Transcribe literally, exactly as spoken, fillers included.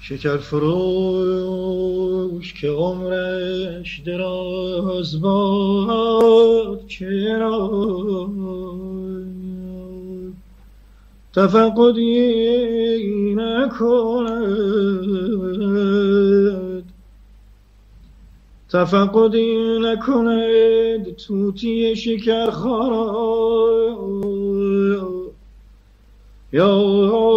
شکر فروش که عمرش دراز باد چرا تفقدی نکند تفقدی نکند توتی شکرخوارا یا